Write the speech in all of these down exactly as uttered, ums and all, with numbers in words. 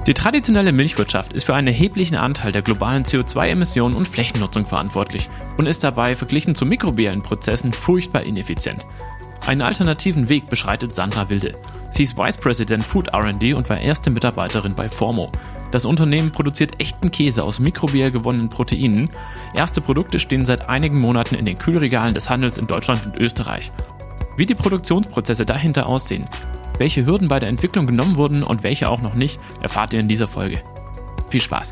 Die traditionelle Milchwirtschaft ist für einen erheblichen Anteil der globalen C O zwei Emissionen und Flächennutzung verantwortlich und ist dabei verglichen zu mikrobiellen Prozessen furchtbar ineffizient. Einen alternativen Weg beschreitet Sandra Wilde. Sie ist Vice President Food R and D und war erste Mitarbeiterin bei Formo. Das Unternehmen produziert echten Käse aus mikrobiell gewonnenen Proteinen. Erste Produkte stehen seit einigen Monaten in den Kühlregalen des Handels in Deutschland und Österreich. Wie die Produktionsprozesse dahinter aussehen, welche Hürden bei der Entwicklung genommen wurden und welche auch noch nicht, erfahrt ihr in dieser Folge. Viel Spaß!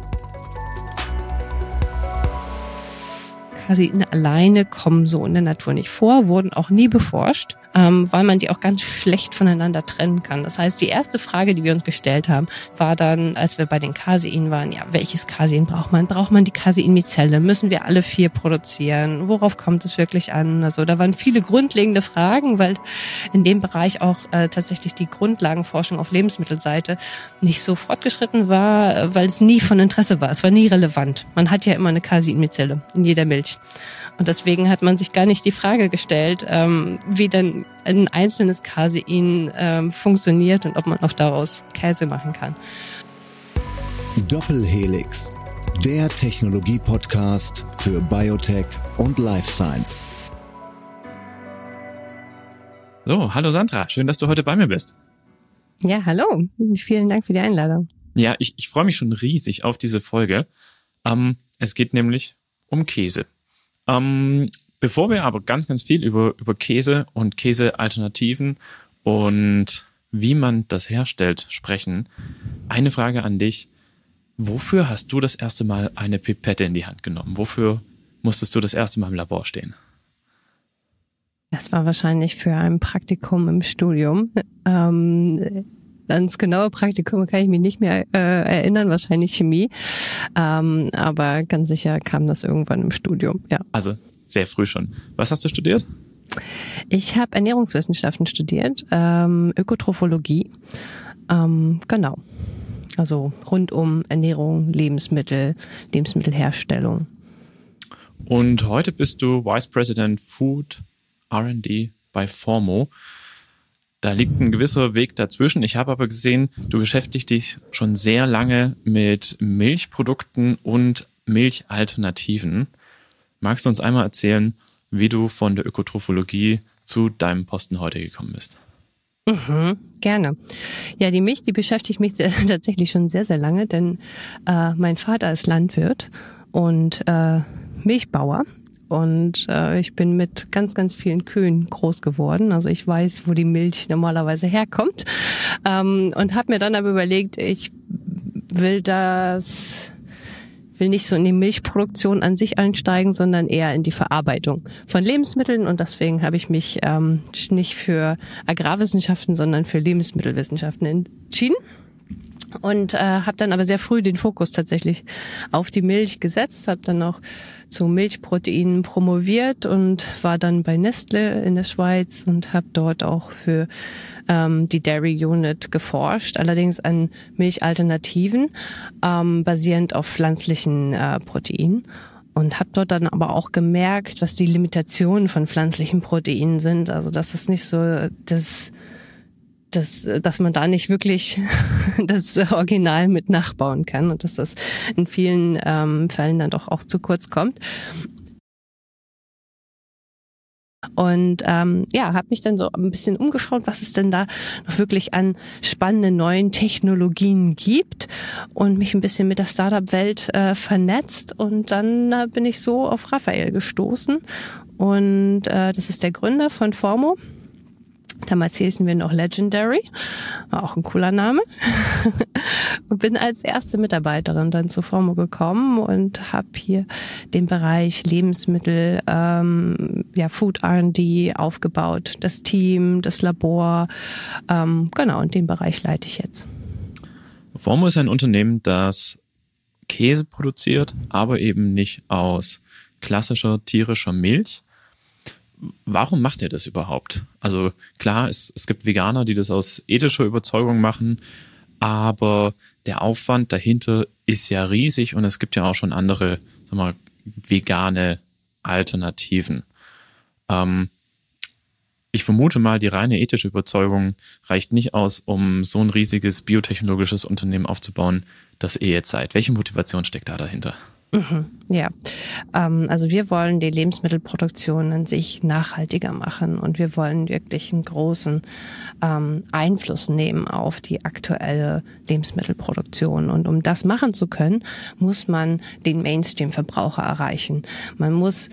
Caseine alleine kommen so in der Natur nicht vor, wurden auch nie beforscht, ähm, weil man die auch ganz schlecht voneinander trennen kann. Das heißt, die erste Frage, die wir uns gestellt haben, war dann, als wir bei den Caseinen waren, ja, welches Casein braucht man? Braucht man die Caseinmizelle? Müssen wir alle vier produzieren? Worauf kommt es wirklich an? Also da waren viele grundlegende Fragen, weil in dem Bereich auch äh, tatsächlich die Grundlagenforschung auf Lebensmittelseite nicht so fortgeschritten war, weil es nie von Interesse war. Es war nie relevant. Man hat ja immer eine Caseinmizelle in jeder Milch. Und deswegen hat man sich gar nicht die Frage gestellt, ähm, wie denn ein einzelnes Casein ähm, funktioniert und ob man auch daraus Käse machen kann. Doppelhelix, der Technologie-Podcast für Biotech und Life Science. So, hallo Sandra, schön, dass du heute bei mir bist. Ja, hallo, vielen Dank für die Einladung. Ja, ich, ich freue mich schon riesig auf diese Folge. Ähm, es geht nämlich um Käse. Ähm, bevor wir aber ganz, ganz viel über, über Käse und Käsealternativen und wie man das herstellt sprechen, eine Frage an dich. Wofür hast du das erste Mal eine Pipette in die Hand genommen? Wofür musstest du das erste Mal im Labor stehen? Das war wahrscheinlich für ein Praktikum im Studium. Ähm, ans genaue Praktikum kann ich mich nicht mehr äh, erinnern, wahrscheinlich Chemie. Ähm, aber ganz sicher kam das irgendwann im Studium, ja. Also sehr früh schon. Was hast du studiert? Ich habe Ernährungswissenschaften studiert, ähm, Ökotrophologie. Ähm, genau. Also rund um Ernährung, Lebensmittel, Lebensmittelherstellung. Und heute bist du Vice President Food R and D bei Formo. Da liegt ein gewisser Weg dazwischen. Ich habe aber gesehen, du beschäftigst dich schon sehr lange mit Milchprodukten und Milchalternativen. Magst du uns einmal erzählen, wie du von der Ökotrophologie zu deinem Posten heute gekommen bist? Mhm, gerne. Ja, die Milch, die beschäftigt mich sehr, tatsächlich schon sehr, sehr lange, denn äh, mein Vater ist Landwirt und äh, Milchbauer. Und äh, ich bin mit ganz, ganz vielen Kühen groß geworden. Also ich weiß, wo die Milch normalerweise herkommt. Ähm, und habe mir dann aber überlegt, ich will das, will nicht so in die Milchproduktion an sich einsteigen, sondern eher in die Verarbeitung von Lebensmitteln. Und deswegen habe ich mich ähm, nicht für Agrarwissenschaften, sondern für Lebensmittelwissenschaften entschieden. Und äh, habe dann aber sehr früh den Fokus tatsächlich auf die Milch gesetzt, habe dann auch zu Milchproteinen promoviert und war dann bei Nestle in der Schweiz und habe dort auch für ähm, die Dairy Unit geforscht, allerdings an Milchalternativen, ähm, basierend auf pflanzlichen äh, Proteinen. Und habe dort dann aber auch gemerkt, was die Limitationen von pflanzlichen Proteinen sind. Also dass es nicht so das Dass, dass man da nicht wirklich das Original mit nachbauen kann und dass das in vielen ähm, Fällen dann doch auch zu kurz kommt. Und ähm, ja, habe mich dann so ein bisschen umgeschaut, was es denn da noch wirklich an spannenden neuen Technologien gibt und mich ein bisschen mit der Startup-Welt äh, vernetzt. Und dann äh, bin ich so auf Raphael gestoßen und äh, das ist der Gründer von Formo. Damals hießen wir noch Legendary, war auch ein cooler Name. Und bin als erste Mitarbeiterin dann zu Formo gekommen und habe hier den Bereich Lebensmittel, ähm, ja Food R and D aufgebaut, das Team, das Labor, ähm, genau, und den Bereich leite ich jetzt. Formo ist ein Unternehmen, das Käse produziert, aber eben nicht aus klassischer tierischer Milch. Warum macht ihr das überhaupt? Also klar, es, es gibt Veganer, die das aus ethischer Überzeugung machen, aber der Aufwand dahinter ist ja riesig und es gibt ja auch schon andere, sag mal, vegane Alternativen. Ähm, Ich vermute mal, die reine ethische Überzeugung reicht nicht aus, um so ein riesiges biotechnologisches Unternehmen aufzubauen, das ihr jetzt seid. Welche Motivation steckt da dahinter? Mhm, ja, ähm, also wir wollen die Lebensmittelproduktion an sich nachhaltiger machen und wir wollen wirklich einen großen ähm, Einfluss nehmen auf die aktuelle Lebensmittelproduktion. Und um das machen zu können, muss man den Mainstream-Verbraucher erreichen. Man muss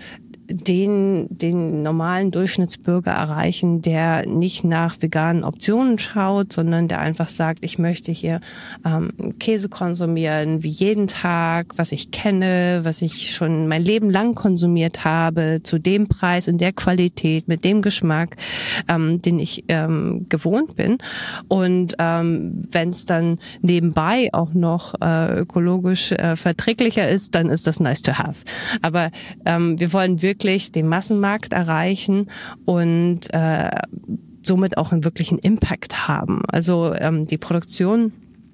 den, den normalen Durchschnittsbürger erreichen, der nicht nach veganen Optionen schaut, sondern der einfach sagt, ich möchte hier ähm, Käse konsumieren, wie jeden Tag, was ich kenne, was ich schon mein Leben lang konsumiert habe, zu dem Preis, in der Qualität, mit dem Geschmack, ähm, den ich ähm, gewohnt bin. Und ähm, wenn es dann nebenbei auch noch äh, ökologisch äh, verträglicher ist, dann ist das nice to have. Aber ähm, wir wollen wirklich wirklich den Massenmarkt erreichen und äh, somit auch einen wirklichen Impact haben. Also ähm, die Produktion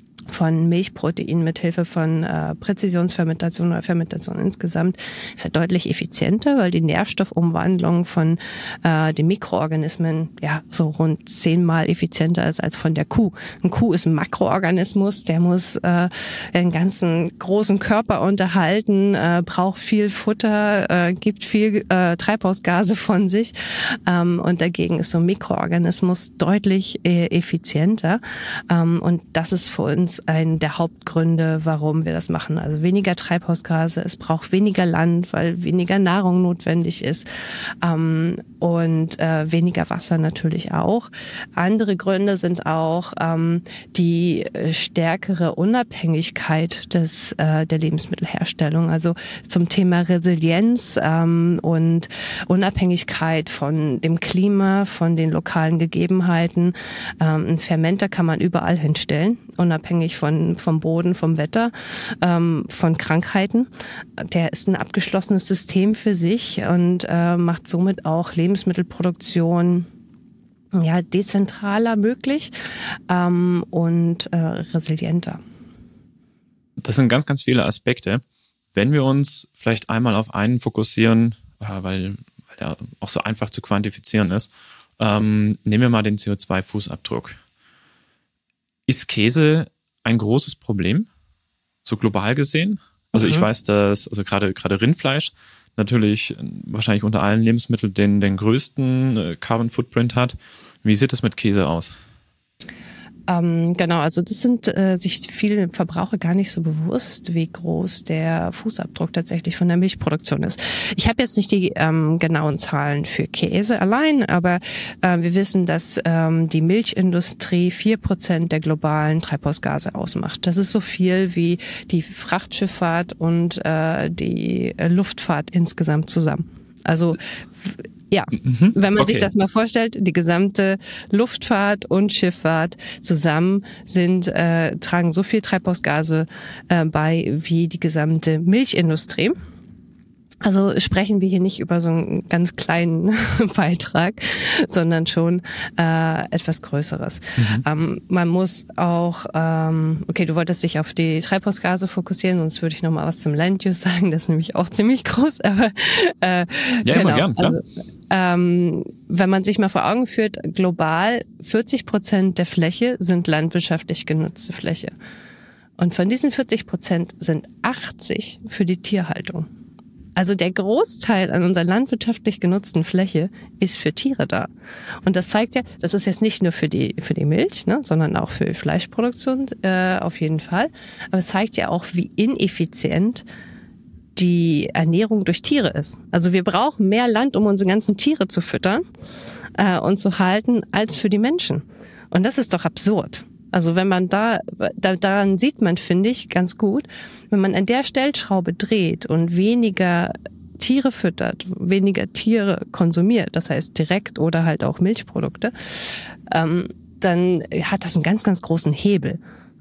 von Milchprotein mit Hilfe von äh, Präzisionsfermentation oder Fermentation insgesamt ist halt deutlich effizienter, weil die Nährstoffumwandlung von äh, den Mikroorganismen ja so rund zehnmal effizienter ist als von der Kuh. Eine Kuh ist ein Makroorganismus, der muss äh, den ganzen großen Körper unterhalten, äh, braucht viel Futter, äh, gibt viel äh, Treibhausgase von sich ähm, und dagegen ist so ein Mikroorganismus deutlich äh, effizienter ähm, und das ist für uns ein der Hauptgründe, warum wir das machen. Also weniger Treibhausgase, es braucht weniger Land, weil weniger Nahrung notwendig ist ähm, und äh, weniger Wasser natürlich auch. Andere Gründe sind auch ähm, die stärkere Unabhängigkeit des äh, der Lebensmittelherstellung. Also zum Thema Resilienz ähm, und Unabhängigkeit von dem Klima, von den lokalen Gegebenheiten. Ähm, ein Fermenter kann man überall hinstellen, unabhängig von vom Boden, vom Wetter, ähm, von Krankheiten. Der ist ein abgeschlossenes System für sich und äh, macht somit auch Lebensmittelproduktion ja dezentraler möglich ähm, und äh, resilienter. Das sind ganz, ganz viele Aspekte. Wenn wir uns vielleicht einmal auf einen fokussieren, äh, weil, weil der auch so einfach zu quantifizieren ist, ähm, nehmen wir mal den C O zwei Fußabdruck. Ist Käse ein großes Problem, so global gesehen? Also mhm. ich weiß, dass also gerade gerade Rindfleisch natürlich wahrscheinlich unter allen Lebensmitteln den, den größten Carbon Footprint hat. Wie sieht das mit Käse aus? Ähm, genau, also das sind äh, sich viele Verbraucher gar nicht so bewusst, wie groß der Fußabdruck tatsächlich von der Milchproduktion ist. Ich habe jetzt nicht die ähm, genauen Zahlen für Käse allein, aber äh, wir wissen, dass ähm, die Milchindustrie vier Prozent der globalen Treibhausgase ausmacht. Das ist so viel wie die Frachtschifffahrt und äh, die Luftfahrt insgesamt zusammen. Also ja, mhm. wenn man okay. sich das mal vorstellt, die gesamte Luftfahrt und Schifffahrt zusammen sind äh, tragen so viel Treibhausgase äh, bei wie die gesamte Milchindustrie. Also sprechen wir hier nicht über so einen ganz kleinen Beitrag, sondern schon äh, etwas Größeres. Mhm. Ähm, man muss auch, ähm, okay, du wolltest dich auf die Treibhausgase fokussieren, sonst würde ich noch mal was zum Land Use sagen, das ist nämlich auch ziemlich groß. Aber äh, ja, genau, immer gern, klar. Also, ähm, wenn man sich mal vor Augen führt, global vierzig Prozent der Fläche sind landwirtschaftlich genutzte Fläche. Und von diesen vierzig Prozent sind achtzig für die Tierhaltung. Also der Großteil an unserer landwirtschaftlich genutzten Fläche ist für Tiere da. Und das zeigt ja, das ist jetzt nicht nur für die für die Milch, ne, sondern auch für Fleischproduktion äh, auf jeden Fall. Aber es zeigt ja auch, wie ineffizient die Ernährung durch Tiere ist. Also wir brauchen mehr Land, um unsere ganzen Tiere zu füttern äh, und zu halten, als für die Menschen. Und das ist doch absurd. Also wenn man da, da, daran sieht man, finde ich, ganz gut, wenn man an der Stellschraube dreht und weniger Tiere füttert, weniger Tiere konsumiert, das heißt direkt oder halt auch Milchprodukte, ähm, dann hat das einen ganz, ganz großen Hebel.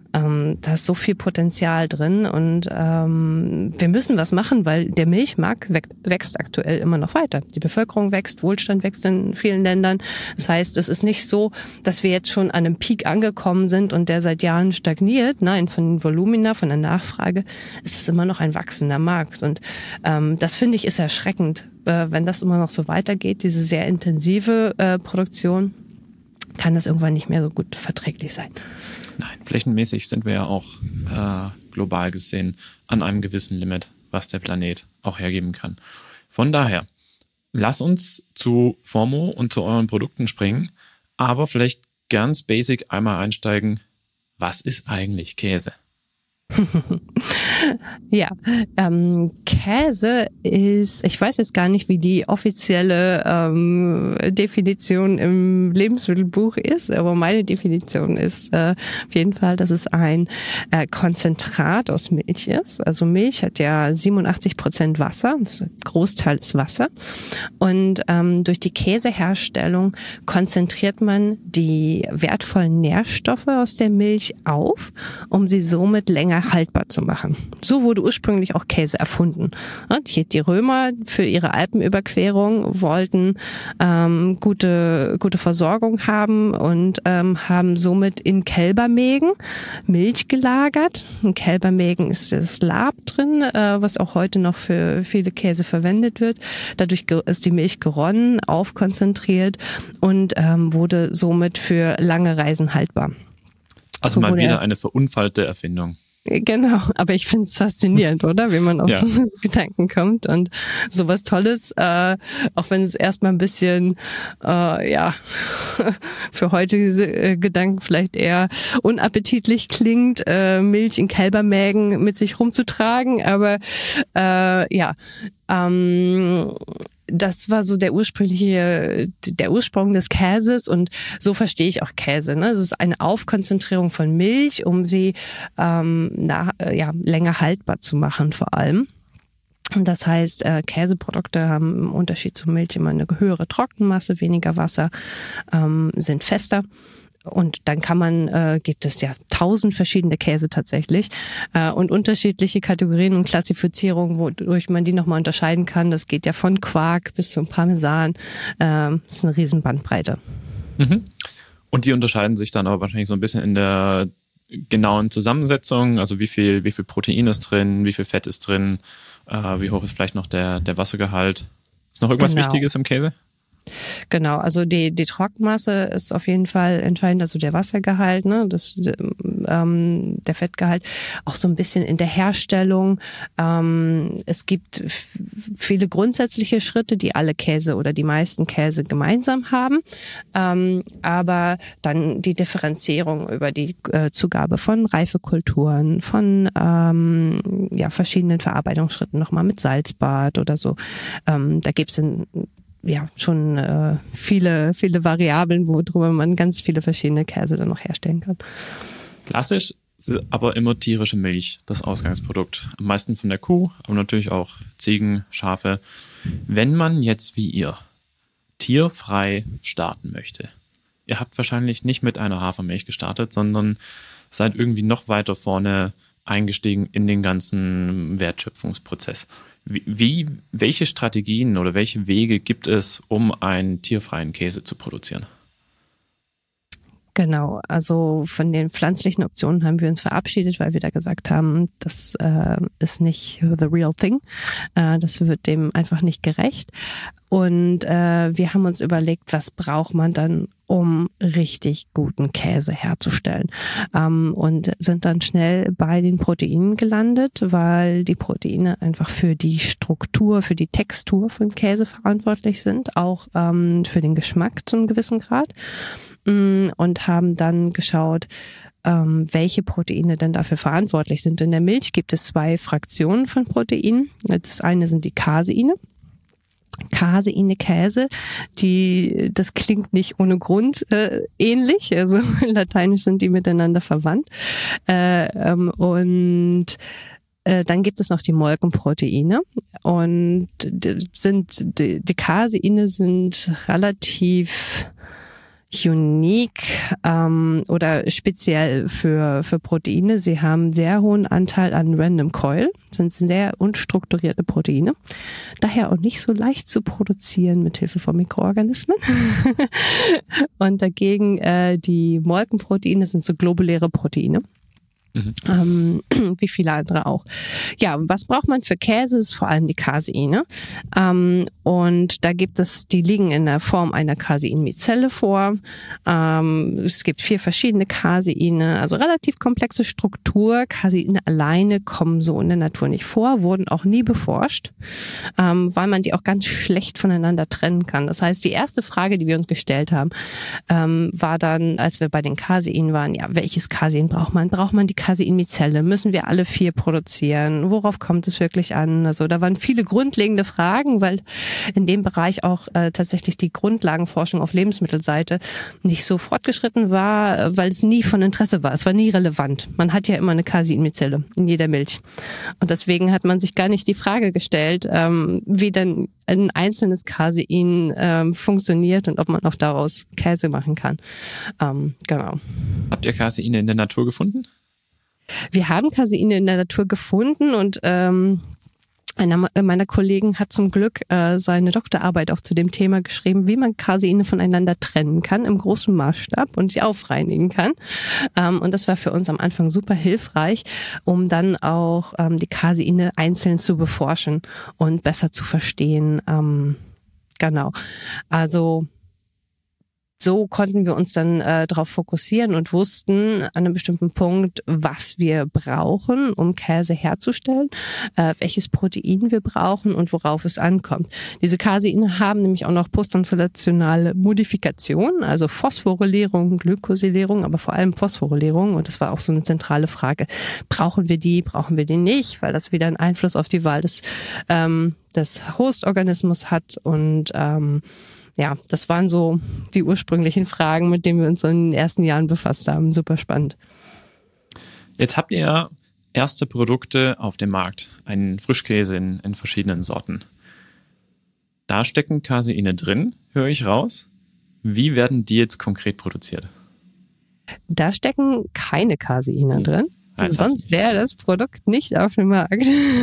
Ähm, da ist so viel Potenzial drin und ähm, wir müssen was machen, weil der Milchmarkt wächst aktuell immer noch weiter. Die Bevölkerung wächst, Wohlstand wächst in vielen Ländern. Das heißt, es ist nicht so, dass wir jetzt schon an einem Peak angekommen sind und der seit Jahren stagniert. Nein, von den Volumina, von der Nachfrage ist es immer noch ein wachsender Markt. Und ähm, das finde ich ist erschreckend, äh, wenn das immer noch so weitergeht, diese sehr intensive äh, Produktion, kann das irgendwann nicht mehr so gut verträglich sein. Nein, flächenmäßig sind wir ja auch äh, global gesehen an einem gewissen Limit, was der Planet auch hergeben kann. Von daher, lass uns zu Formo und zu euren Produkten springen, aber vielleicht ganz basic einmal einsteigen. Was ist eigentlich Käse? Ja, ähm, Käse ist, ich weiß jetzt gar nicht, wie die offizielle ähm, Definition im Lebensmittelbuch ist, aber meine Definition ist äh, auf jeden Fall, dass es ein äh, Konzentrat aus Milch ist. Also Milch hat ja siebenundachtzig Prozent Wasser, also Großteil ist Wasser. Und ähm, durch die Käseherstellung konzentriert man die wertvollen Nährstoffe aus der Milch auf, um sie somit länger haltbar zu machen. So wurde ursprünglich auch Käse erfunden. Die Römer für ihre Alpenüberquerung wollten ähm, gute gute Versorgung haben und ähm, haben somit in Kälbermägen Milch gelagert. In Kälbermägen ist das Lab drin, äh, was auch heute noch für viele Käse verwendet wird. Dadurch ist die Milch geronnen, aufkonzentriert und ähm, wurde somit für lange Reisen haltbar. Also mal wieder eine verunfallte Erfindung. Genau, aber ich finde es faszinierend, oder? Wie man auf Ja. so Gedanken kommt und sowas Tolles, äh, auch wenn es erstmal ein bisschen, äh, ja, für heutige äh, Gedanken vielleicht eher unappetitlich klingt, äh, Milch in Kälbermägen mit sich rumzutragen, aber äh, ja, ähm, das war so der ursprüngliche, der Ursprung des Käses und so verstehe ich auch Käse. Ne? Es ist eine Aufkonzentrierung von Milch, um sie ähm, nach, ja, länger haltbar zu machen vor allem. Und das heißt, äh, Käseprodukte haben im Unterschied zu Milch immer eine höhere Trockenmasse, weniger Wasser, ähm, sind fester. Und dann kann man, äh, gibt es ja tausend verschiedene Käse tatsächlich äh, und unterschiedliche Kategorien und Klassifizierungen, wodurch man die nochmal unterscheiden kann. Das geht ja von Quark bis zum Parmesan. Äh, das ist eine riesen Bandbreite. Mhm. Und die unterscheiden sich dann aber wahrscheinlich so ein bisschen in der genauen Zusammensetzung, also wie viel, wie viel Protein ist drin, wie viel Fett ist drin, äh, wie hoch ist vielleicht noch der, der Wassergehalt. Ist noch irgendwas Genau. Wichtiges im Käse? Genau, also die die Trockenmasse ist auf jeden Fall entscheidend, also der Wassergehalt, ne, das ähm, der Fettgehalt, auch so ein bisschen in der Herstellung. Ähm, es gibt f- viele grundsätzliche Schritte, die alle Käse oder die meisten Käse gemeinsam haben, ähm, aber dann die Differenzierung über die äh, Zugabe von Reifekulturen, von ähm, ja verschiedenen Verarbeitungsschritten nochmal mit Salzbad oder so. Ähm, da gibt's in ja schon äh, viele viele Variablen, worüber man ganz viele verschiedene Käse dann noch herstellen kann. Klassisch ist aber immer tierische Milch das Ausgangsprodukt. Am meisten von der Kuh, aber natürlich auch Ziegen, Schafe. Wenn man jetzt wie ihr tierfrei starten möchte, ihr habt wahrscheinlich nicht mit einer Hafermilch gestartet, sondern seid irgendwie noch weiter vorne eingestiegen in den ganzen Wertschöpfungsprozess. Wie, wie, welche Strategien oder welche Wege gibt es, um einen tierfreien Käse zu produzieren? Genau, also von den pflanzlichen Optionen haben wir uns verabschiedet, weil wir da gesagt haben, das äh, ist nicht the real thing. Äh, das wird dem einfach nicht gerecht. Und äh, wir haben uns überlegt, was braucht man dann, um richtig guten Käse herzustellen. Ähm, und sind dann schnell bei den Proteinen gelandet, weil die Proteine einfach für die Struktur, für die Textur von Käse verantwortlich sind, auch ähm, für den Geschmack zu einem gewissen Grad. Und haben dann geschaut, ähm, welche Proteine denn dafür verantwortlich sind. In der Milch gibt es zwei Fraktionen von Proteinen. Das eine sind die Caseine. Caseine Käse, die, das klingt nicht ohne Grund äh, ähnlich, also lateinisch sind die miteinander verwandt. Äh, ähm, und äh, dann gibt es noch die Molkenproteine und die, sind, die, die Caseine sind relativ unique ähm, oder speziell für für Proteine. Sie haben sehr hohen Anteil an Random Coil, sind sehr unstrukturierte Proteine, daher auch nicht so leicht zu produzieren mit Hilfe von Mikroorganismen. Und dagegen äh, die Molkenproteine sind so globuläre Proteine. Mhm. Ähm, wie viele andere auch. Ja, was braucht man für Käse? Das ist vor allem die Caseine. Ähm, und da gibt es, die liegen in der Form einer Caseinmizelle vor. Ähm, es gibt vier verschiedene Caseine, also relativ komplexe Struktur. Caseine alleine kommen so in der Natur nicht vor, wurden auch nie beforscht, ähm, weil man die auch ganz schlecht voneinander trennen kann. Das heißt, die erste Frage, die wir uns gestellt haben, ähm, war dann, als wir bei den Caseinen waren, ja, welches Casein braucht man? Braucht man die Caseinmizelle? Müssen wir alle vier produzieren? Worauf kommt es wirklich an? Also da waren viele grundlegende Fragen, weil in dem Bereich auch äh, tatsächlich die Grundlagenforschung auf Lebensmittelseite nicht so fortgeschritten war, weil es nie von Interesse war. Es war nie relevant. Man hat ja immer eine Caseinmizelle in jeder Milch. Und deswegen hat man sich gar nicht die Frage gestellt, ähm, wie denn ein einzelnes Casein ähm, funktioniert und ob man auch daraus Käse machen kann. Ähm, genau. Habt ihr Caseine in der Natur gefunden? Wir haben Caseine in der Natur gefunden und ähm, einer meiner Kollegen hat zum Glück äh, seine Doktorarbeit auch zu dem Thema geschrieben, wie man Caseine voneinander trennen kann im großen Maßstab und sie aufreinigen kann. Ähm, und das war für uns am Anfang super hilfreich, um dann auch ähm, die Caseine einzeln zu beforschen und besser zu verstehen. Ähm, genau. Also so konnten wir uns dann äh, darauf fokussieren und wussten an einem bestimmten Punkt, was wir brauchen, um Käse herzustellen, äh, welches Protein wir brauchen und worauf es ankommt. Diese Caseine haben nämlich auch noch posttranslationale Modifikationen, also Phosphorylierung, Glycosylierung, aber vor allem Phosphorylierung. Und das war auch so eine zentrale Frage. Brauchen wir die, brauchen wir die nicht? Weil das wieder einen Einfluss auf die Wahl des, ähm, des Hostorganismus hat und ähm, ja, das waren so die ursprünglichen Fragen, mit denen wir uns so in den ersten Jahren befasst haben. Super spannend. Jetzt habt ihr erste Produkte auf dem Markt, einen Frischkäse in, in verschiedenen Sorten. Da stecken Caseine drin, höre ich raus. Wie werden die jetzt konkret produziert? Da stecken keine Caseine hm. drin. Nein, sonst wäre das Produkt nicht auf dem Markt.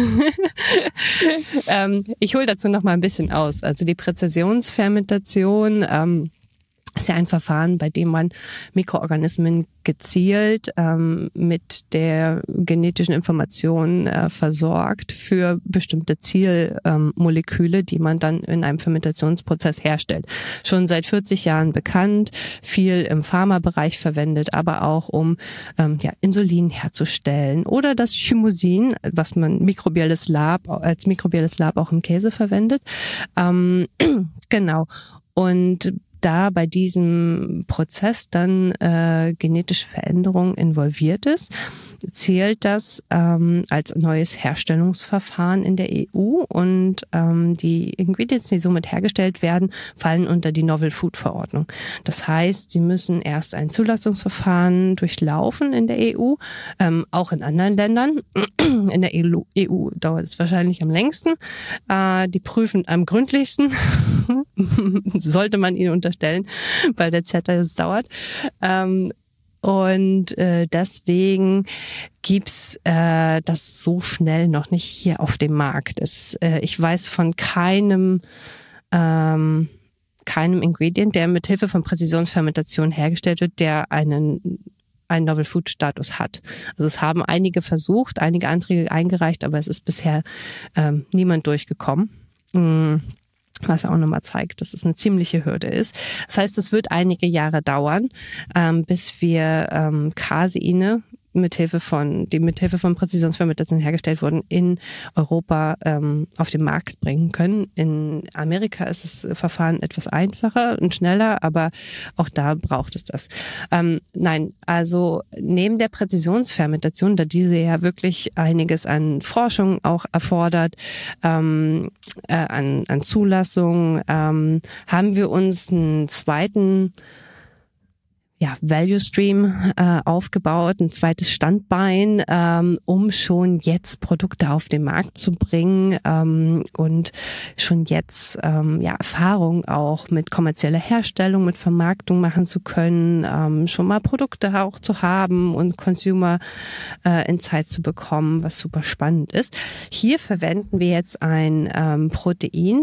ähm, ich hole dazu noch mal ein bisschen aus. Also die Präzisionsfermentation ähm, ist ja ein Verfahren, bei dem man Mikroorganismen gezielt ähm, mit der genetischen Information äh, versorgt für bestimmte Zielmoleküle, ähm, die man dann in einem Fermentationsprozess herstellt. Schon seit vierzig Jahren bekannt, viel im Pharmabereich verwendet, aber auch um ähm, ja, Insulin herzustellen oder das Chymosin, was man mikrobielles Lab als mikrobielles Lab auch im Käse verwendet. Ähm, genau. Und da bei diesem Prozess dann äh, genetische Veränderung involviert ist, zählt das ähm, als neues Herstellungsverfahren in der E U und ähm, die Ingredients, die somit hergestellt werden, fallen unter die Novel Food Verordnung. Das heißt, sie müssen erst ein Zulassungsverfahren durchlaufen in der E U, ähm, auch in anderen Ländern. In der E U dauert es wahrscheinlich am längsten. Äh, die prüfen am gründlichsten, sollte man ihnen unterstellen, weil der Z es dauert. Ähm, Und äh, deswegen gibt's äh, das so schnell noch nicht hier auf dem Markt. Es, äh, ich weiß von keinem ähm, keinem Ingredient, der mit Hilfe von Präzisionsfermentation hergestellt wird, der einen einen Novel Food Status hat. Also es haben einige versucht, einige Anträge eingereicht, aber es ist bisher ähm, niemand durchgekommen. Mhm. Was auch nochmal zeigt, dass es eine ziemliche Hürde ist. Das heißt, es wird einige Jahre dauern, ähm, bis wir ähm, Caseine mithilfe von, die mithilfe von Präzisionsfermentation hergestellt wurden, in Europa ähm, auf den Markt bringen können. In Amerika ist das Verfahren etwas einfacher und schneller, aber auch da braucht es das. Ähm, nein, also neben der Präzisionsfermentation, da diese ja wirklich einiges an Forschung auch erfordert, ähm, äh, an, an Zulassung, ähm, haben wir uns einen zweiten ja, Value Stream äh, aufgebaut, ein zweites Standbein, ähm, um schon jetzt Produkte auf den Markt zu bringen ähm, und schon jetzt ähm, ja Erfahrung auch mit kommerzieller Herstellung, mit Vermarktung machen zu können, ähm, schon mal Produkte auch zu haben und Consumer äh, Insights zu bekommen, was super spannend ist. Hier verwenden wir jetzt ein ähm, Protein,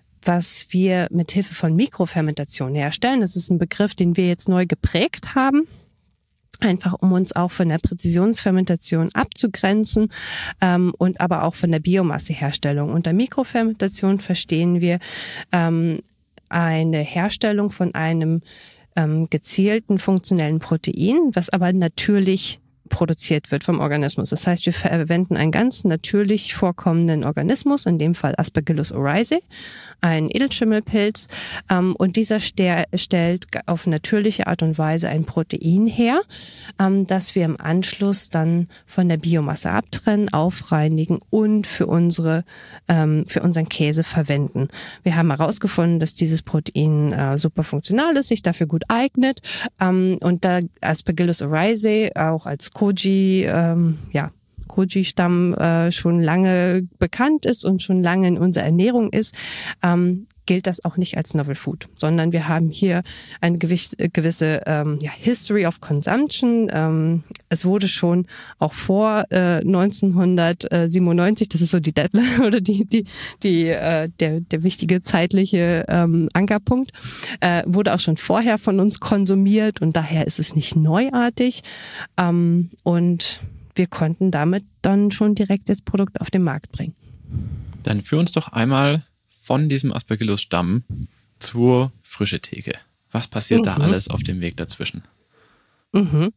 was wir mit Hilfe von Mikrofermentation herstellen. Das ist ein Begriff, den wir jetzt neu geprägt haben, einfach um uns auch von der Präzisionsfermentation abzugrenzen ähm, und aber auch von der Biomasseherstellung. Unter Mikrofermentation verstehen wir ähm, eine Herstellung von einem ähm, gezielten funktionellen Protein, was aber natürlich produziert wird vom Organismus. Das heißt, wir verwenden einen ganz natürlich vorkommenden Organismus, in dem Fall Aspergillus oryzae, ein Edelschimmelpilz, ähm, und dieser ster- stellt auf natürliche Art und Weise ein Protein her, ähm, das wir im Anschluss dann von der Biomasse abtrennen, aufreinigen und für unsere ähm, für unseren Käse verwenden. Wir haben herausgefunden, dass dieses Protein äh, super funktional ist, sich dafür gut eignet, ähm, und da Aspergillus oryzae auch als Koji, ähm, ja, Koji-Stamm äh, schon lange bekannt ist und schon lange in unserer Ernährung ist, ähm, gilt das auch nicht als Novel Food, sondern wir haben hier eine gewiss, gewisse ähm, ja, History of Consumption. Ähm, es wurde schon auch vor äh, neunzehnhundertsiebenundneunzig, das ist so die Deadline oder die die die äh, der der wichtige zeitliche ähm, Ankerpunkt, äh, wurde auch schon vorher von uns konsumiert und daher ist es nicht neuartig, ähm, und wir konnten damit dann schon direkt das Produkt auf den Markt bringen. Dann führ uns doch einmal von diesem Aspergillus-Stamm zur frische Theke. Was passiert mhm. da alles auf dem Weg dazwischen? Mhm.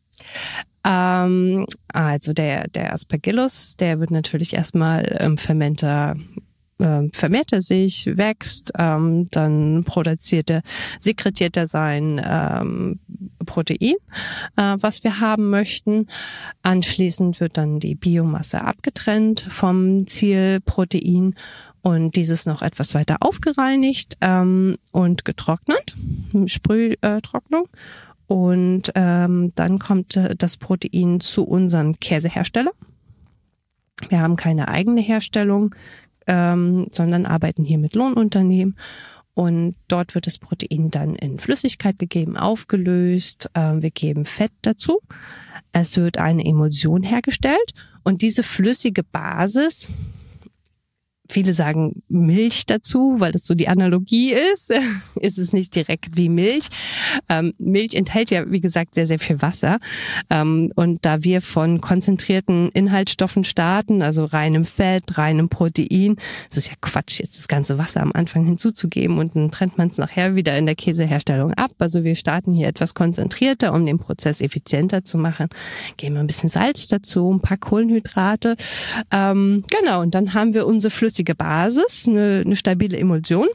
Ähm, also der, der Aspergillus, der wird natürlich erstmal im Fermenter äh, vermehrt er sich, wächst, ähm, dann produziert er, sekretiert er sein ähm, Protein, äh, was wir haben möchten. Anschließend wird dann die Biomasse abgetrennt vom Zielprotein und dieses noch etwas weiter aufgereinigt ähm, und getrocknet, Sprühtrocknung. Und ähm, dann kommt äh, das Protein zu unserem Käsehersteller. Wir haben keine eigene Herstellung, ähm, sondern arbeiten hier mit Lohnunternehmen. Und dort wird das Protein dann in Flüssigkeit gegeben, aufgelöst. Ähm, wir geben Fett dazu. Es wird eine Emulsion hergestellt. Und diese flüssige Basis, viele sagen Milch dazu, weil das so die Analogie ist. Ist es nicht direkt wie Milch. Ähm, Milch enthält ja, wie gesagt, sehr, sehr viel Wasser. Ähm, und da wir von konzentrierten Inhaltsstoffen starten, also reinem Fett, reinem Protein, es ist ja Quatsch, jetzt das ganze Wasser am Anfang hinzuzugeben und dann trennt man es nachher wieder in der Käseherstellung ab. Also wir starten hier etwas konzentrierter, um den Prozess effizienter zu machen. Geben wir ein bisschen Salz dazu, ein paar Kohlenhydrate. Ähm, genau, und dann haben wir unsere flüssige Basis, eine, eine stabile Emulsion.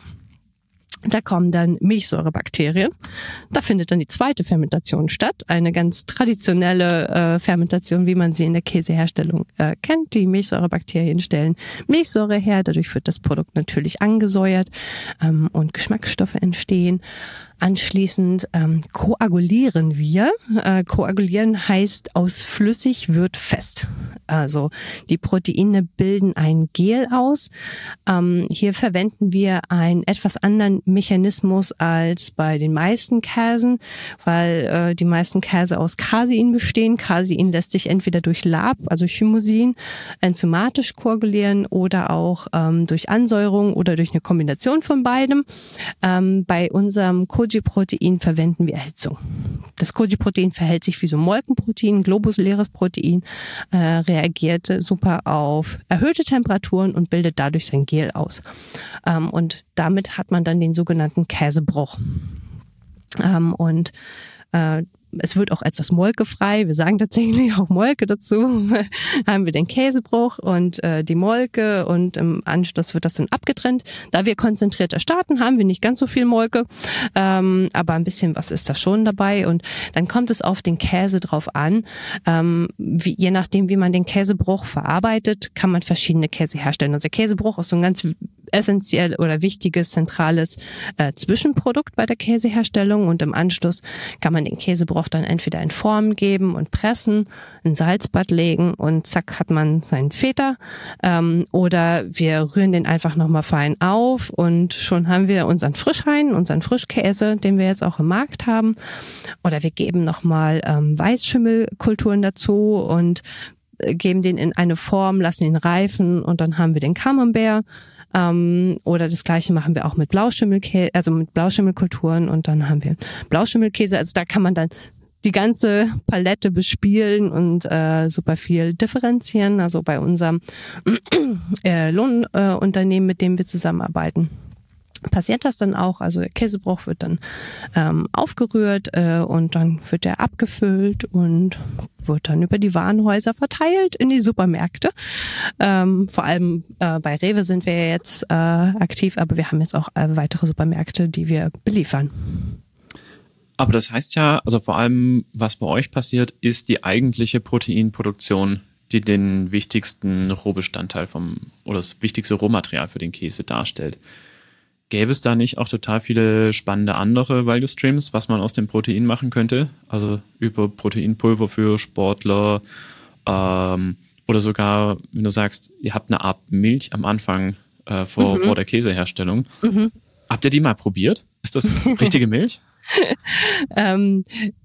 Da kommen dann Milchsäurebakterien. Da findet dann die zweite Fermentation statt. Eine ganz traditionelle äh, Fermentation, wie man sie in der Käseherstellung äh, kennt. Die Milchsäurebakterien stellen Milchsäure her. Dadurch wird das Produkt natürlich angesäuert ähm, und Geschmacksstoffe entstehen. Anschließend ähm, koagulieren wir. Äh, koagulieren heißt, aus flüssig wird fest. Also die Proteine bilden ein Gel aus. Ähm, hier verwenden wir einen etwas anderen Mechanismus als bei den meisten Käsen, weil äh, die meisten Käse aus Casein bestehen. Casein lässt sich entweder durch Lab, also Chymosin, enzymatisch koagulieren oder auch ähm, durch Ansäuerung oder durch eine Kombination von beidem. Ähm, bei unserem Koji-Protein verwenden wir Erhitzung. Das Koji-Protein verhält sich wie so Molkenprotein, globusleeres Protein, äh, reagiert super auf erhöhte Temperaturen und bildet dadurch sein Gel aus. Ähm, und damit hat man dann den sogenannten Käsebruch. Ähm, und äh, es wird auch etwas molkefrei. Wir sagen tatsächlich auch Molke dazu. Haben wir den Käsebruch und äh, die Molke und im Anschluss wird das dann abgetrennt. Da wir konzentrierter starten, haben wir nicht ganz so viel Molke, ähm, aber ein bisschen was ist da schon dabei. Und dann kommt es auf den Käse drauf an. Ähm, wie, je nachdem, wie man den Käsebruch verarbeitet, kann man verschiedene Käse herstellen. Also der Käsebruch ist so ein ganz essentiell oder wichtiges, zentrales äh, Zwischenprodukt bei der Käseherstellung und im Anschluss kann man den Käsebruch dann entweder in Form geben und pressen, in Salzbad legen und zack hat man seinen Feta ähm, oder wir rühren den einfach nochmal fein auf und schon haben wir unseren Frischhain, unseren Frischkäse, den wir jetzt auch im Markt haben oder wir geben nochmal ähm, Weißschimmelkulturen dazu und geben den in eine Form, lassen ihn reifen und dann haben wir den Camembert. Ähm, oder das Gleiche machen wir auch mit Blauschimmelkäse, also mit Blauschimmelkulturen und dann haben wir Blauschimmelkäse. Also da kann man dann die ganze Palette bespielen und äh, super viel differenzieren. Also bei unserem äh, Lohnunternehmen, äh, mit dem wir zusammenarbeiten, passiert das dann auch. Also der Käsebruch wird dann ähm, aufgerührt äh, und dann wird er abgefüllt und wird dann über die Warenhäuser verteilt in die Supermärkte. Ähm, vor allem äh, bei Rewe sind wir ja jetzt äh, aktiv, aber wir haben jetzt auch äh, weitere Supermärkte, die wir beliefern. Aber das heißt ja, also vor allem, was bei euch passiert, ist die eigentliche Proteinproduktion, die den wichtigsten Rohbestandteil vom oder das wichtigste Rohmaterial für den Käse darstellt. Gäbe es da nicht auch total viele spannende andere Value Streams, was man aus dem Protein machen könnte? Also über Proteinpulver für Sportler ähm, oder sogar, wenn du sagst, ihr habt eine Art Milch am Anfang äh, vor, mhm. vor der Käseherstellung. Mhm. Habt ihr die mal probiert? Ist das richtige Milch? ähm,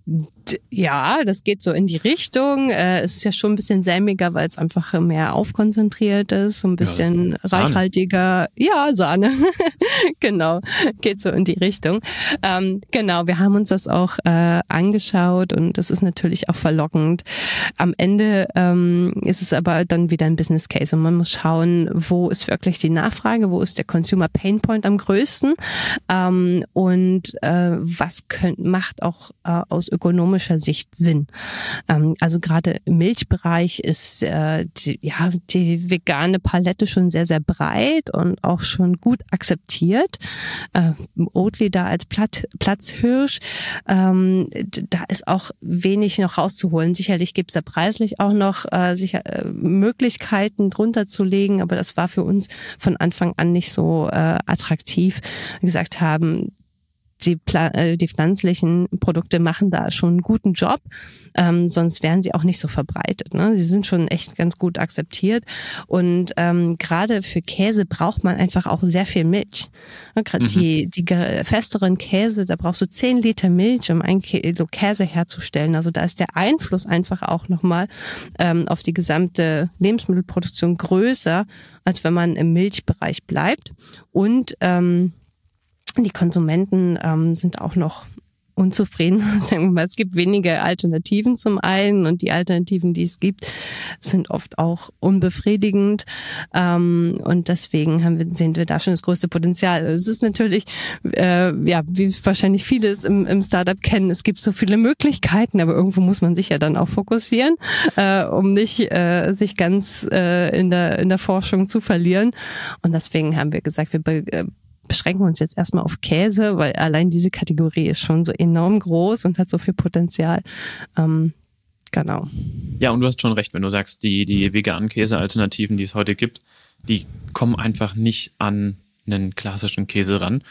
d- ja, das geht so in die Richtung. Äh, es ist ja schon ein bisschen sämiger, weil es einfach mehr aufkonzentriert ist, so ein bisschen ja, reichhaltiger. Ja, Sahne. Genau, geht so in die Richtung. Ähm, genau, wir haben uns das auch äh, angeschaut und das ist natürlich auch verlockend. Am Ende ähm, ist es aber dann wieder ein Business Case und man muss schauen, wo ist wirklich die Nachfrage, wo ist der Consumer Pain Point am größten ähm, und äh, was könnt, macht auch äh, aus ökonomischer Sicht Sinn. Ähm, also gerade im Milchbereich ist äh, die, ja, die vegane Palette schon sehr, sehr breit und auch schon gut akzeptiert. Äh, Oatly da als Platt, Platzhirsch, ähm, da ist auch wenig noch rauszuholen. Sicherlich gibt es da preislich auch noch äh, sicher, äh, Möglichkeiten drunter zu legen, aber das war für uns von Anfang an nicht so äh, attraktiv. Wir gesagt haben, Die, Pla- die pflanzlichen Produkte machen da schon einen guten Job, ähm, sonst wären sie auch nicht so verbreitet. Ne? Sie sind schon echt ganz gut akzeptiert und ähm, gerade für Käse braucht man einfach auch sehr viel Milch. Ne? Gerade mhm. die, die festeren Käse, da brauchst du zehn Liter Milch, um ein Kilo Käse herzustellen. Also da ist der Einfluss einfach auch nochmal ähm, auf die gesamte Lebensmittelproduktion größer, als wenn man im Milchbereich bleibt. Und ähm, die Konsumenten ähm, sind auch noch unzufrieden. Sagen wir mal, es gibt wenige Alternativen zum einen und die Alternativen, die es gibt, sind oft auch unbefriedigend ähm, und deswegen haben wir, sehen wir da schon das größte Potenzial. Es ist natürlich, äh, ja, wie wahrscheinlich viele es im, im Startup kennen, es gibt so viele Möglichkeiten, aber irgendwo muss man sich ja dann auch fokussieren, äh, um nicht äh, sich ganz äh, in der in der Forschung zu verlieren. Und deswegen haben wir gesagt, wir be- äh, beschränken uns jetzt erstmal auf Käse, weil allein diese Kategorie ist schon so enorm groß und hat so viel Potenzial. Ähm, genau. Ja, und du hast schon recht, wenn du sagst, die, die veganen Käsealternativen, die es heute gibt, die kommen einfach nicht an einen klassischen Käse ran.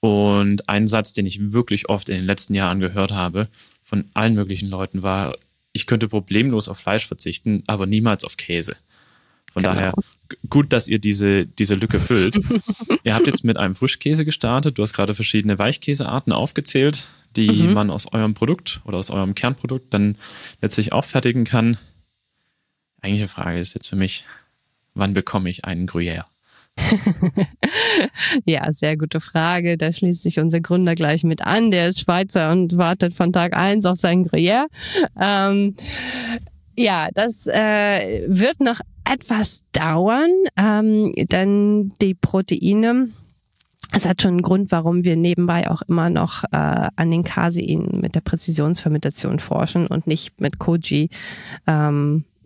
Und ein Satz, den ich wirklich oft in den letzten Jahren gehört habe, von allen möglichen Leuten war, ich könnte problemlos auf Fleisch verzichten, aber niemals auf Käse. Von genau. daher gut, dass ihr diese, diese Lücke füllt. Ihr habt jetzt mit einem Frischkäse gestartet. Du hast gerade verschiedene Weichkäsearten aufgezählt, die mhm. man aus eurem Produkt oder aus eurem Kernprodukt dann letztlich auch fertigen kann. Eigentliche Frage ist jetzt für mich, wann bekomme ich einen Gruyère? Ja, sehr gute Frage. Da schließt sich unser Gründer gleich mit an. Der ist Schweizer und wartet von Tag eins auf seinen Gruyère. Ähm, ja, das äh, wird noch etwas dauern, ähm, denn die Proteine, es hat schon einen Grund, warum wir nebenbei auch immer noch äh, an den Casein mit der Präzisionsfermentation forschen und nicht mit Koji ähm,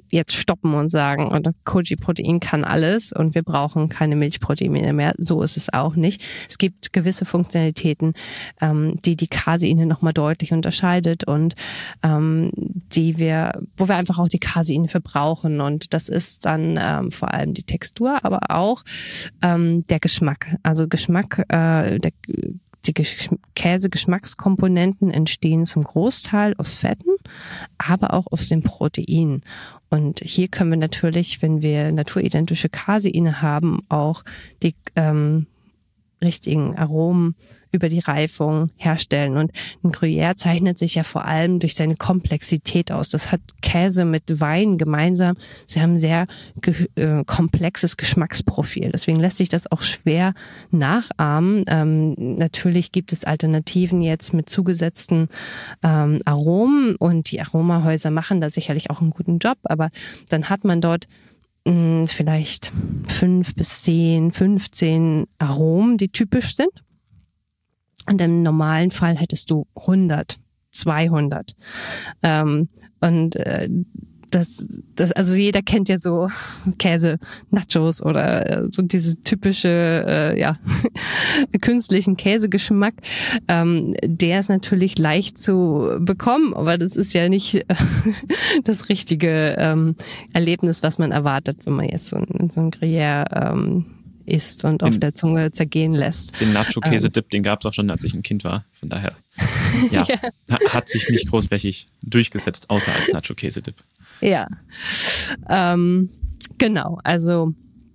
jetzt stoppen und sagen, und Koji-Protein kann alles und wir brauchen keine Milchproteine mehr. So ist es auch nicht. Es gibt gewisse Funktionalitäten, ähm, die die Caseine nochmal deutlich unterscheidet und ähm, die wir, wo wir einfach auch die Caseine verbrauchen. Und das ist dann ähm, vor allem die Textur, aber auch ähm, der Geschmack. Also Geschmack, äh, der Die Käse-Geschmackskomponenten entstehen zum Großteil aus Fetten, aber auch aus den Proteinen. Und hier können wir natürlich, wenn wir naturidentische Caseine haben, auch die ähm, richtigen Aromen über die Reifung herstellen. Und ein Gruyère zeichnet sich ja vor allem durch seine Komplexität aus. Das hat Käse mit Wein gemeinsam. Sie haben ein sehr ge- äh, komplexes Geschmacksprofil. Deswegen lässt sich das auch schwer nachahmen. Ähm, natürlich gibt es Alternativen jetzt mit zugesetzten ähm, Aromen und die Aromahäuser machen da sicherlich auch einen guten Job, aber dann hat man dort mh, vielleicht fünf bis zehn, fünfzehn Aromen, die typisch sind. Und im normalen Fall hättest du hundert, zweihundert. Ähm, und äh, das, das, also jeder kennt ja so Käse, Nachos oder so diese typische, äh, ja, künstlichen Käsegeschmack. Ähm, der ist natürlich leicht zu bekommen, aber das ist ja nicht äh, das richtige ähm, Erlebnis, was man erwartet, wenn man jetzt so ein, so ein Gruyère ähm, isst und auf den, der Zunge zergehen lässt. Den Nacho-Käse-Dip, ähm. den gab es auch schon, als ich ein Kind war. Von daher, ja, ja. hat sich nicht großflächig durchgesetzt, außer als Nacho-Käse-Dip. Ja, ähm, genau, also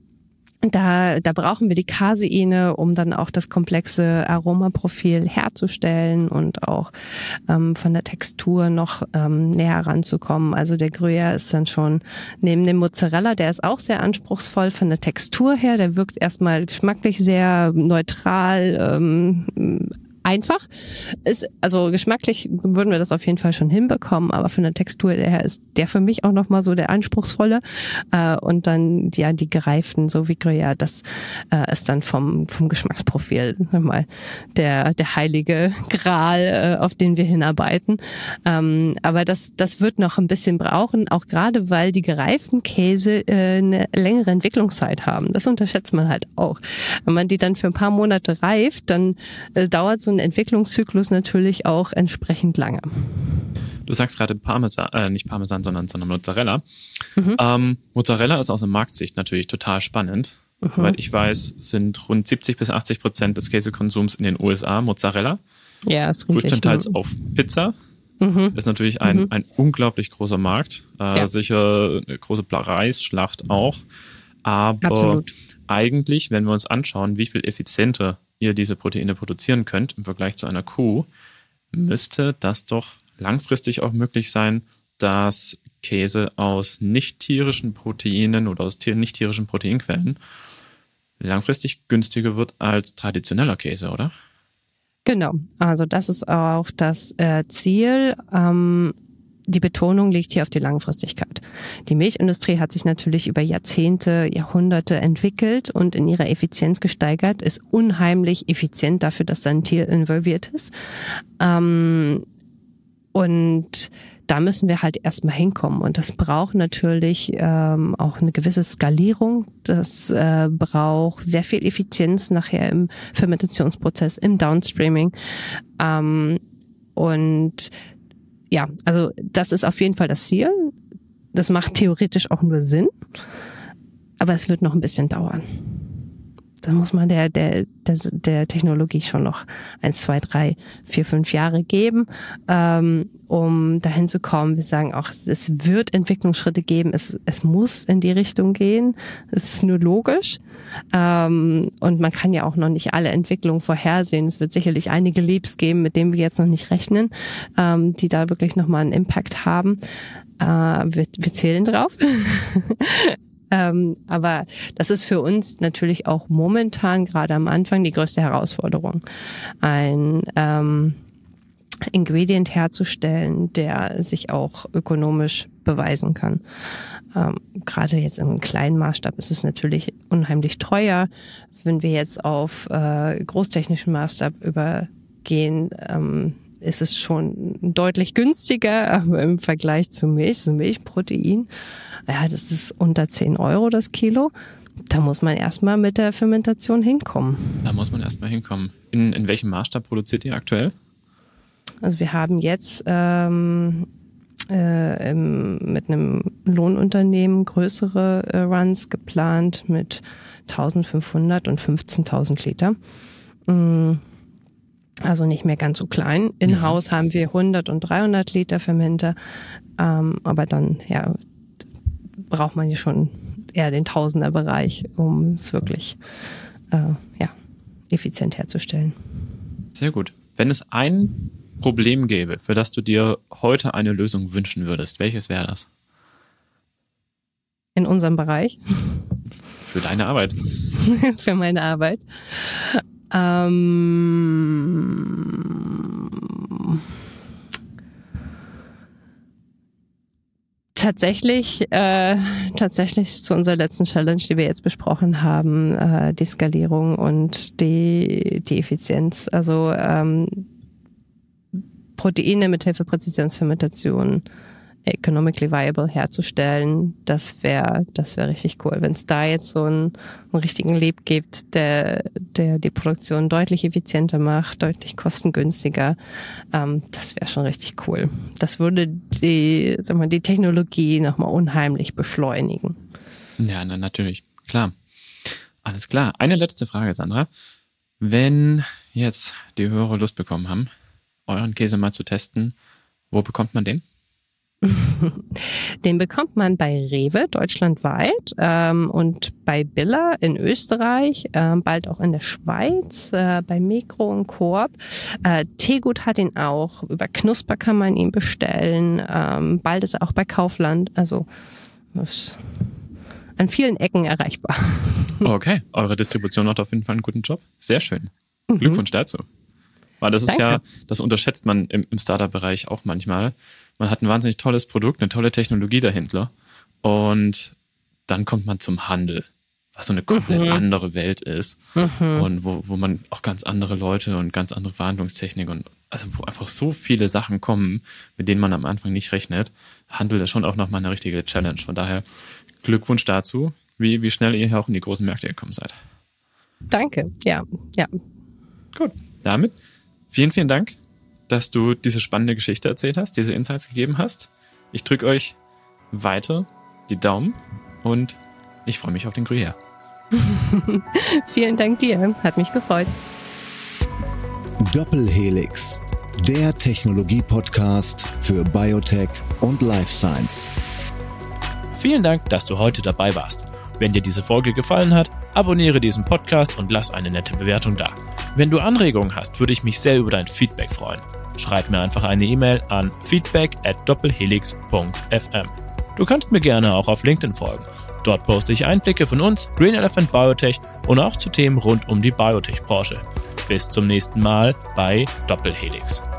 Da, da brauchen wir die Caseine, um dann auch das komplexe Aromaprofil herzustellen und auch ähm, von der Textur noch ähm, näher ranzukommen. Also der Gruyère ist dann schon neben dem Mozzarella, der ist auch sehr anspruchsvoll von der Textur her. Der wirkt erstmal geschmacklich sehr neutral, ähm, einfach. Ist, also geschmacklich würden wir das auf jeden Fall schon hinbekommen, aber von der Textur her ist der für mich auch nochmal so der anspruchsvolle. Äh, und dann ja die gereiften, so wie Gruyère, das äh, ist dann vom vom Geschmacksprofil nochmal der der heilige Gral, äh, auf den wir hinarbeiten. Ähm, aber das das wird noch ein bisschen brauchen, auch gerade weil die gereiften Käse äh, eine längere Entwicklungszeit haben. Das unterschätzt man halt auch. Wenn man die dann für ein paar Monate reift, dann äh, dauert so ein Entwicklungszyklus natürlich auch entsprechend lange. Du sagst gerade Parmesan, äh, nicht Parmesan, sondern, sondern Mozzarella. Mhm. Ähm, Mozzarella ist aus der Marktsicht natürlich total spannend. Mhm. Soweit ich weiß, sind rund siebzig bis achtzig Prozent des Käsekonsums in den U S A Mozzarella. Ja, ist riesig. Größtenteils auf Pizza. Mhm. Das ist natürlich ein, mhm. ein unglaublich großer Markt. Äh, ja. Sicher eine große Preisschlacht auch. Aber Absolut. Eigentlich, wenn wir uns anschauen, wie viel effizienter ihr diese Proteine produzieren könnt im Vergleich zu einer Kuh, müsste das doch langfristig auch möglich sein, dass Käse aus nicht-tierischen Proteinen oder aus nicht-tierischen Proteinquellen langfristig günstiger wird als traditioneller Käse, oder? Genau, also das ist auch das äh, Ziel. Ähm, Die Betonung liegt hier auf die Langfristigkeit. Die Milchindustrie hat sich natürlich über Jahrzehnte, Jahrhunderte entwickelt und in ihrer Effizienz gesteigert, ist unheimlich effizient dafür, dass da ein Tier involviert ist. Ähm, und da müssen wir halt erstmal hinkommen. Und das braucht natürlich ähm, auch eine gewisse Skalierung. Das äh, braucht sehr viel Effizienz nachher im Fermentationsprozess, im Downstreaming. Ähm, und Ja, also das ist auf jeden Fall das Ziel. Das macht theoretisch auch nur Sinn, aber es wird noch ein bisschen dauern. Da muss man der der der, der Technologie schon noch eins, zwei, drei, vier, fünf Jahre geben, ähm, um dahin zu kommen. Wir sagen auch, es wird Entwicklungsschritte geben. Es es muss in die Richtung gehen. Es ist nur logisch. Ähm, und man kann ja auch noch nicht alle Entwicklungen vorhersehen. Es wird sicherlich einige Leaps geben, mit denen wir jetzt noch nicht rechnen, ähm, die da wirklich nochmal einen Impact haben. Äh, wir, wir zählen drauf. ähm, aber das ist für uns natürlich auch momentan, gerade am Anfang, die größte Herausforderung. Ein ähm, Ingredient herzustellen, der sich auch ökonomisch beweisen kann. Ähm, gerade jetzt im kleinen Maßstab ist es natürlich unheimlich teuer. Wenn wir jetzt auf äh, großtechnischen Maßstab übergehen, ähm, ist es schon deutlich günstiger, aber im Vergleich zu Milch, so Milchprotein, ja, das ist unter zehn Euro das Kilo. Da muss man erstmal mit der Fermentation hinkommen. Da muss man erstmal hinkommen. In, in welchem Maßstab produziert ihr aktuell? Also wir haben jetzt ähm, äh, im, mit einem Lohnunternehmen größere äh, Runs geplant mit eintausendfünfhundert und fünfzehntausend Liter. Also nicht mehr ganz so klein. In-house ja. haben wir hundert und dreihundert Liter Fermenter, ähm, aber dann ja, braucht man ja schon eher den Tausender-Bereich, um es wirklich äh, ja, effizient herzustellen. Sehr gut. Wenn es ein Problem gäbe, für das du dir heute eine Lösung wünschen würdest, welches wäre das? In unserem Bereich? Für deine Arbeit. Für meine Arbeit. Ähm, tatsächlich, äh, tatsächlich zu unserer letzten Challenge, die wir jetzt besprochen haben, äh, die Skalierung und die, die Effizienz. Also ähm, Proteine mit Hilfe Präzisionsfermentation economically viable herzustellen, das wäre das wäre richtig cool. Wenn es da jetzt so einen, einen richtigen Leap gibt, der der die Produktion deutlich effizienter macht, deutlich kostengünstiger, ähm, das wäre schon richtig cool. Das würde die, sag mal, die Technologie nochmal unheimlich beschleunigen. Ja, na, natürlich. Klar. Alles klar. Eine letzte Frage, Sandra. Wenn jetzt die Hörer Lust bekommen haben, euren Käse mal zu testen, wo bekommt man den? Den bekommt man bei Rewe deutschlandweit ähm, und bei Billa in Österreich, äh, bald auch in der Schweiz, äh, bei Migros und Coop. Äh, Teegut hat ihn auch, über Knusper kann man ihn bestellen, ähm, bald ist er auch bei Kaufland, also ist an vielen Ecken erreichbar. Okay, eure Distribution macht auf jeden Fall einen guten Job. Sehr schön. Mhm. Glückwunsch dazu. Weil das ist Danke. ja, das unterschätzt man im, im Startup-Bereich auch manchmal. Man hat ein wahnsinnig tolles Produkt, eine tolle Technologie dahinter und dann kommt man zum Handel, was so eine komplett mhm. andere Welt ist mhm. und wo, wo man auch ganz andere Leute und ganz andere Verhandlungstechnik und also wo einfach so viele Sachen kommen, mit denen man am Anfang nicht rechnet. Handel ist schon auch nochmal eine richtige Challenge. Von daher Glückwunsch dazu, wie, wie schnell ihr hier auch in die großen Märkte gekommen seid. Danke, ja, ja. Gut, damit vielen, vielen Dank, dass du diese spannende Geschichte erzählt hast, diese Insights gegeben hast. Ich drücke euch weiter die Daumen und ich freue mich auf den Gruyère. Vielen Dank dir, hat mich gefreut. Doppelhelix, der Technologie-Podcast für Biotech und Life Science. Vielen Dank, dass du heute dabei warst. Wenn dir diese Folge gefallen hat, abonniere diesen Podcast und lass eine nette Bewertung da. Wenn du Anregungen hast, würde ich mich sehr über dein Feedback freuen. Schreib mir einfach eine E-Mail an feedback at doppelhelix punkt f m. Du kannst mir gerne auch auf LinkedIn folgen. Dort poste ich Einblicke von uns, Green Elephant Biotech und auch zu Themen rund um die Biotech-Branche. Bis zum nächsten Mal bei Doppelhelix.